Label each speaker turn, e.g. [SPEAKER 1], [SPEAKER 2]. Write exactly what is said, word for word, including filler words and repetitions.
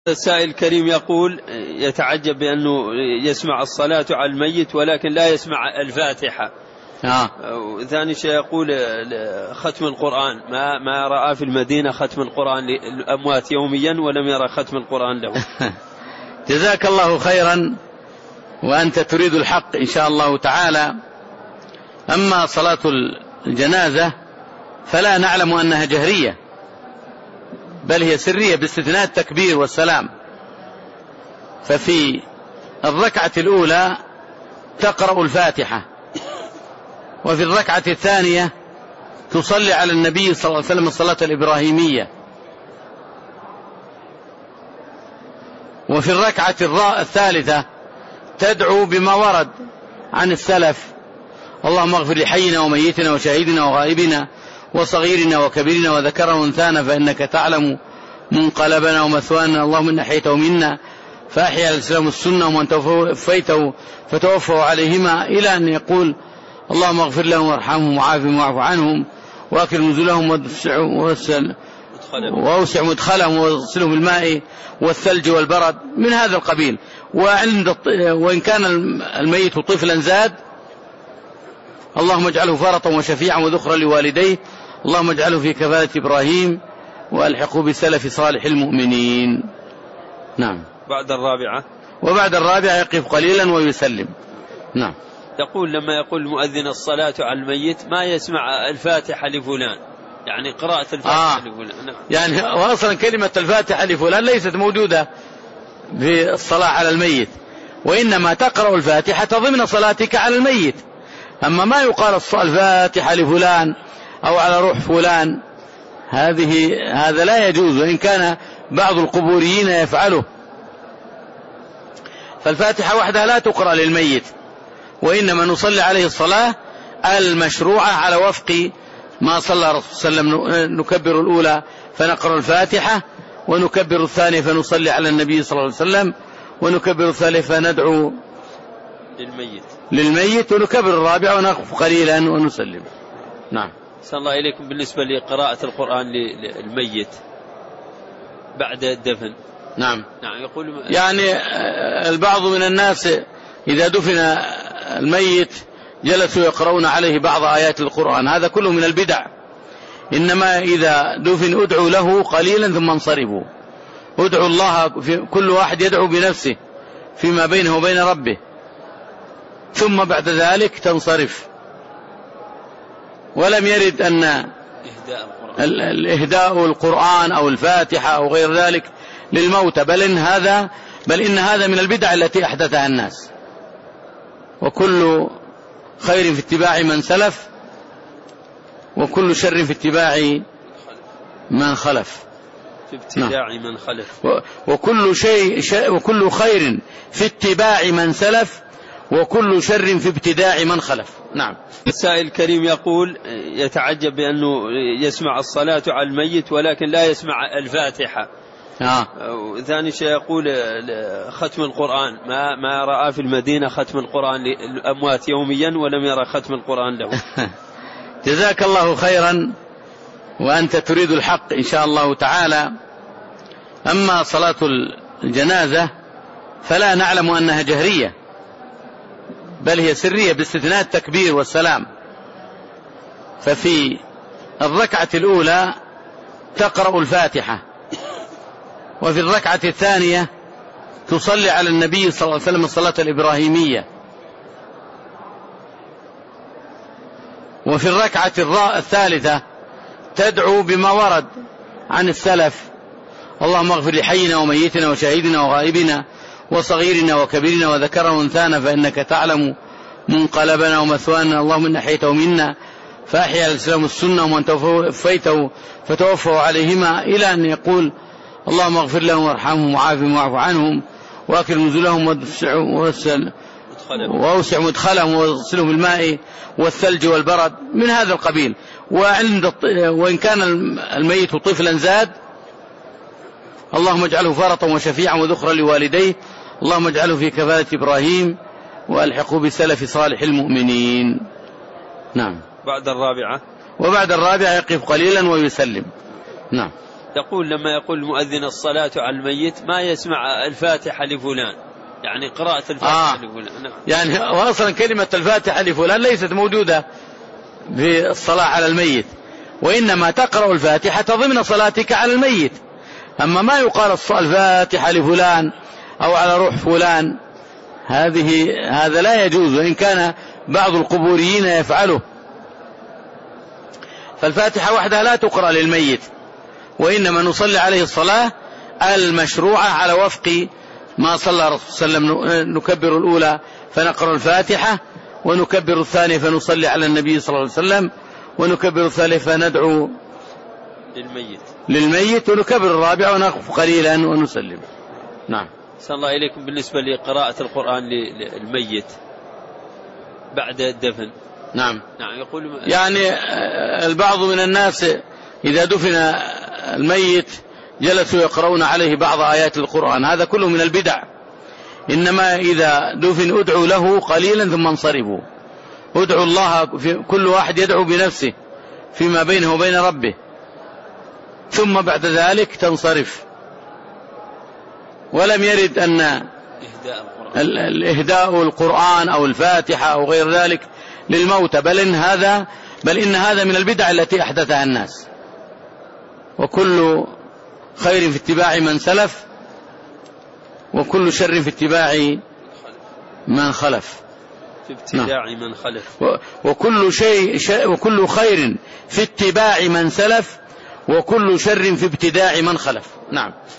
[SPEAKER 1] السائل الكريم يقول يتعجب بأنه يسمع الصلاة على الميت ولكن لا يسمع الفاتحة.
[SPEAKER 2] آه.
[SPEAKER 1] ثاني شيء يقول ختم القرآن ما ما رأى في المدينة ختم القرآن للأموات يوميا ولم يرى ختم القرآن له.
[SPEAKER 2] جزاك الله خيرا وأنت تريد الحق إن شاء الله تعالى. أما صلاة الجنازة فلا نعلم أنها جهرية بل هي سرية باستثناء التكبير والسلام. ففي الركعة الأولى تقرأ الفاتحة، وفي الركعة الثانية تصلي على النبي صلى الله عليه وسلم الصلاة الإبراهيمية، وفي الركعة الثالثة تدعو بما ورد عن السلف: اللهم اغفر لحينا وميتنا وشهيدنا وغائبنا وصغيرنا وكبيرنا وذكرنا وانثانا فإنك تعلم منقلبنا ومثوانا، اللهم إن أحييته منا فأحيا الإسلام السنة ومن توفيته فتوفوا عليهما، إلى أن يقول: اللهم اغفر لهم وارحمهم وعافهم واعف عنهم واكرم نزلهم وأوسع مدخلهم واغسلهم بالماء والثلج والبرد، من هذا القبيل. وعند وإن كان الميت طفلا زاد: اللهم اجعله فرطا وشفيعا وذخرا لوالديه، اللهم اجعله في كفالة إبراهيم وألحقه بسلف صالح المؤمنين. نعم.
[SPEAKER 1] بعد الرابعة
[SPEAKER 2] وبعد الرابعة يقف قليلا ويسلم. نعم.
[SPEAKER 1] يقول لما يقول المؤذن الصلاة على الميت ما يسمع الفاتحة لفلان، يعني قراءة الفاتحة
[SPEAKER 2] آه.
[SPEAKER 1] لفلان. نعم.
[SPEAKER 2] يعني وأصلا كلمة الفاتحة لفلان ليست موجودة في الصلاة على الميت، وإنما تقرأ الفاتحة ضمن صلاتك على الميت. أما ما يقال الفاتحة لفلان أو على روح فلان هذه هذا لا يجوز، وإن كان بعض القبوريين يفعله. فالفاتحة وحدها لا تقرأ للميت، وإنما نصلي عليه الصلاة المشروعة على وفق ما صلى الرسول صلى الله عليه وسلم. نكبر الأولى فنقرأ الفاتحة، ونكبر الثانية فنصلي على النبي صلى الله عليه وسلم، ونكبر الثالث فندعو
[SPEAKER 1] للميت
[SPEAKER 2] للميت، ونكبر الرابع ونقف قليلا ونسلم. نعم.
[SPEAKER 1] صلى الله إليكم. بالنسبة لقراءة القرآن للميت بعد الدفن.
[SPEAKER 2] نعم.
[SPEAKER 1] نعم. يقول
[SPEAKER 2] يعني البعض من الناس إذا دفن الميت جلسوا يقرؤون عليه بعض آيات القرآن، هذا كله من البدع. إنما إذا دفن ادعوا له قليلا ثم انصرفوا. ادعوا الله، كل واحد يدعو بنفسه فيما بينه وبين ربه، ثم بعد ذلك تنصرف. ولم يرد أن الإهداء القرآن أو الفاتحة أو غير ذلك للموتى، بل إن هذا بل إن هذا من البدع التي أحدثها الناس. وكل خير في اتباع من سلف، وكل شر في اتباع من خلف.
[SPEAKER 1] في ابتداع من خلف.
[SPEAKER 2] وكل شيء وكل خير في اتباع من سلف، وكل شر في ابتداع من خلف. نعم.
[SPEAKER 1] السائل الكريم يقول يتعجب بأنه يسمع الصلاة على الميت ولكن لا يسمع الفاتحة.
[SPEAKER 2] آه.
[SPEAKER 1] ثاني شيء يقول ختم القرآن ما ما رأى في المدينة ختم القرآن للأموات يوميا ولم يرى ختم القرآن له.
[SPEAKER 2] جزاك الله خيرا وأنت تريد الحق إن شاء الله تعالى. أما صلاة الجنازة فلا نعلم أنها جهرية بل هي سرية باستثناء التكبير والسلام. ففي الركعة الأولى تقرأ الفاتحة، وفي الركعة الثانية تصلي على النبي صلى الله عليه وسلم الصلاة الإبراهيمية، وفي الركعة الثالثة تدعو بما ورد عن السلف: اللهم اغفر لحينا وميتنا وشهيدنا وغائبنا وصغيرنا وكبيرنا وذكرنا وانثانا فإنك تعلم منقلبنا ومثوانا، اللهم إن أحييته منا فأحيا الإسلام السنة ومن توفيته فتوفوا عليهما، إلى أن يقول: اللهم اغفر لهم وارحمهم وعافهم واعف عنهم واكرم نزلهم وأوسع مدخلهم واغسلهم بالماء والثلج والبرد، من هذا القبيل. وعند وإن كان الميت طفلا زاد: اللهم اجعله فرطا وشفيعا وذخرا لوالديه، اللهم اجعله في كفالة إبراهيم وألحقه بسلف صالح المؤمنين. نعم.
[SPEAKER 1] بعد الرابعة
[SPEAKER 2] وبعد الرابعة يقف قليلا ويسلم. نعم.
[SPEAKER 1] يقول لما يقول المؤذن الصلاة على الميت ما يسمع الفاتحة لفلان، يعني قراءة الفاتحة آه. لفلان. نعم.
[SPEAKER 2] يعني وأصلا كلمة الفاتحة لفلان ليست موجودة في الصلاة على الميت، وإنما تقرأ الفاتحة ضمن صلاتك على الميت. أما ما يقال الفاتحة لفلان أو على روح فلان هذه هذا لا يجوز، وإن كان بعض القبوريين يفعله. فالفاتحة وحدها لا تقرأ للميت، وإنما نصلي عليه الصلاة المشروعة على وفق ما صلى الرسول صلى الله عليه وسلم. نكبر الأولى فنقرأ الفاتحة، ونكبر الثانية فنصلي على النبي صلى الله عليه وسلم، ونكبر الثالث فندعو
[SPEAKER 1] للميت
[SPEAKER 2] للميت ونكبر الرابع ونقف قليلا ونسلم. نعم.
[SPEAKER 1] صلى الله إليكم. بالنسبة لقراءة القرآن للميت بعد الدفن.
[SPEAKER 2] نعم.
[SPEAKER 1] نعم. يقول
[SPEAKER 2] يعني البعض من الناس إذا دفن الميت جلسوا يقرؤون عليه بعض آيات القرآن، هذا كله من البدع. إنما إذا دفن ادعوا له قليلا ثم انصرفوا. ادعوا الله، كل واحد يدعو بنفسه فيما بينه وبين ربه، ثم بعد ذلك تنصرف. ولم يرد أن الإهداء القرآن أو الفاتحة أو غير ذلك للموتى، بل إن هذا بل إن هذا من البدع التي أحدثها الناس. وكل خير في اتباع من سلف، وكل شر في اتباع من خلف.
[SPEAKER 1] في ابتداع من خلف.
[SPEAKER 2] وكل شيء, شيء وكل خير في اتباع من سلف، وكل شر في ابتداع من خلف. نعم.